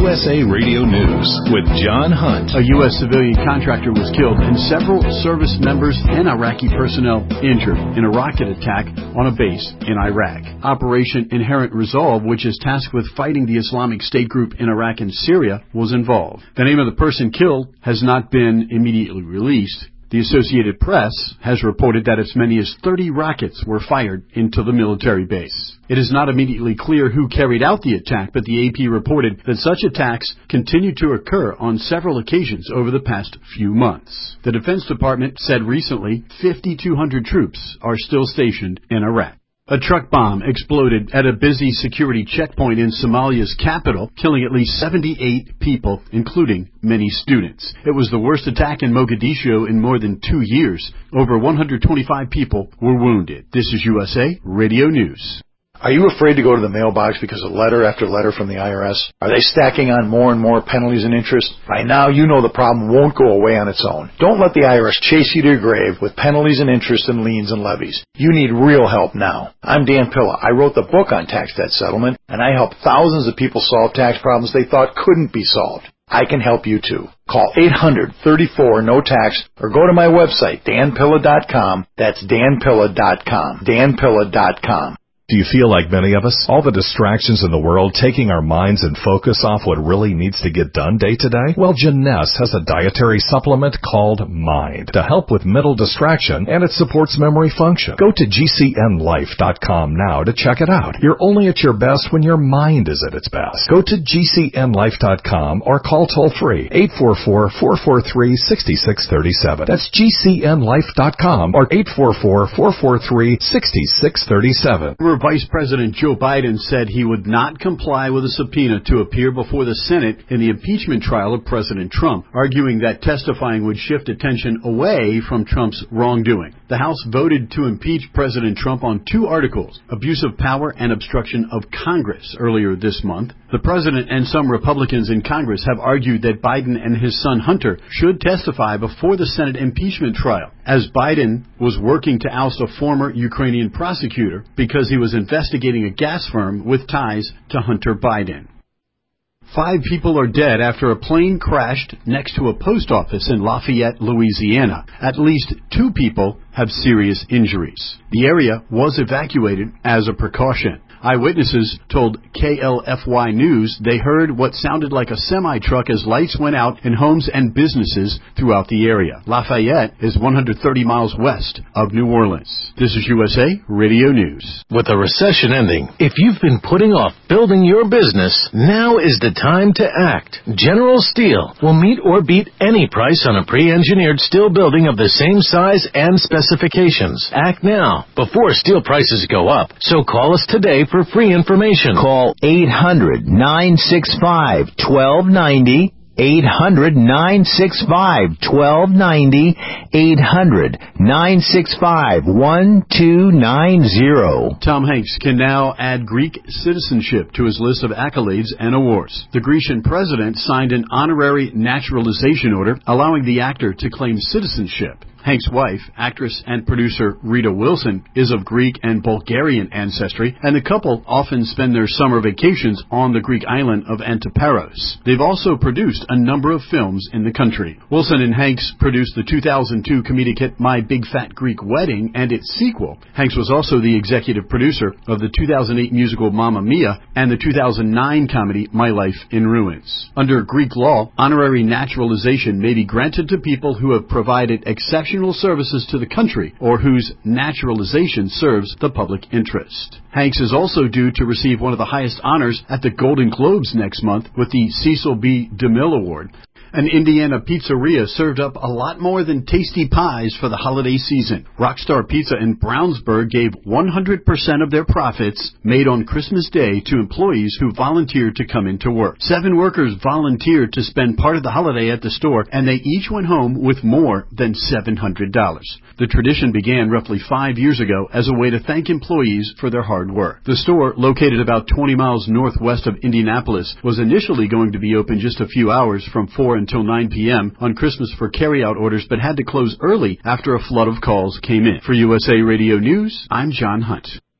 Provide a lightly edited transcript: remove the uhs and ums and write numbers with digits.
USA Radio News with John Hunt. A U.S. civilian contractor was killed and several service members and Iraqi personnel injured in a rocket attack on a base in Iraq. Operation Inherent Resolve, which is tasked with fighting the Islamic State group in Iraq and Syria, was involved. The name of the person killed has not been immediately released. The Associated Press has reported that as many as 30 rockets were fired into the military base. It is not immediately clear who carried out the attack, but the AP reported that such attacks continue to occur on several occasions over the past few months. The Defense Department said recently 5,200 troops are still stationed in Iraq. A truck bomb exploded at a busy security checkpoint in Somalia's capital, killing at least 78 people, including many students. It was the worst attack in Mogadishu in more than 2 years. Over 125 people were wounded. This is USA Radio News. Are you afraid to go to the mailbox because of letter after letter from the IRS? Are they stacking on more and more penalties and interest? By now, you know the problem won't go away on its own. Don't let the IRS chase you to your grave with penalties and interest and liens and levies. You need real help now. I'm Dan Pilla. I wrote the book on tax debt settlement, and I help thousands of people solve tax problems they thought couldn't be solved. I can help you too. Call 800-34-NO-TAX or go to my website, danpilla.com. That's danpilla.com. danpilla.com. Do you feel like many of us? All the distractions in the world taking our minds and focus off what really needs to get done day to day? Well, Jeunesse has a dietary supplement called Mind to help with mental distraction, and it supports memory function. Go to gcnlife.com now to check it out. You're only at your best when your mind is at its best. Go to gcnlife.com or call toll-free 844-443-6637. That's gcnlife.com or 844-443-6637. Vice President Joe Biden said he would not comply with a subpoena to appear before the Senate in the impeachment trial of President Trump, arguing that testifying would shift attention away from Trump's wrongdoing. The House voted to impeach President Trump on 2 articles, abuse of power and obstruction of Congress, earlier this month. The president and some Republicans in Congress have argued that Biden and his son Hunter should testify before the Senate impeachment trial, as Biden was working to oust a former Ukrainian prosecutor because he was investigating a gas firm with ties to Hunter Biden. 5 people are dead after a plane crashed next to a post office in Lafayette, Louisiana. At least 2 people have serious injuries. The area was evacuated as a precaution. Eyewitnesses told KLFY News they heard what sounded like a semi-truck as lights went out in homes and businesses throughout the area. Lafayette is 130 miles west of New Orleans. This is USA Radio News. With the recession ending, if you've been putting off building your business, now is the time to act. General Steel will meet or beat any price on a pre-engineered steel building of the same size and specifications. Act now, before steel prices go up. So call us today for free information. Call 800-965-1290. 800-965-1290. 800-965-1290. Tom Hanks can now add Greek citizenship to his list of accolades and awards. The Grecian president signed an honorary naturalization order allowing the actor to claim citizenship. Hanks' wife, actress and producer Rita Wilson, is of Greek and Bulgarian ancestry, and the couple often spend their summer vacations on the Greek island of Antiparos. They've also produced a number of films in the country. Wilson and Hanks produced the 2002 comedic hit My Big Fat Greek Wedding and its sequel. Hanks was also the executive producer of the 2008 musical Mamma Mia and the 2009 comedy My Life in Ruins. Under Greek law, honorary naturalization may be granted to people who have provided exceptional services to the country or whose naturalization serves the public interest. Hanks is also due to receive one of the highest honors at the Golden Globes next month with the Cecil B. DeMille Award. An Indiana pizzeria served up a lot more than tasty pies for the holiday season. Rockstar Pizza in Brownsburg gave 100% of their profits made on Christmas Day to employees who volunteered to come into work. 7 workers volunteered to spend part of the holiday at the store, and they each went home with more than $700. The tradition began roughly 5 years ago as a way to thank employees for their hard work. The store, located about 20 miles northwest of Indianapolis, was initially going to be open just a few hours from 4 until 9 p.m. on Christmas for carry-out orders, but had to close early after a flood of calls came in. For USA Radio News, I'm John Hunt.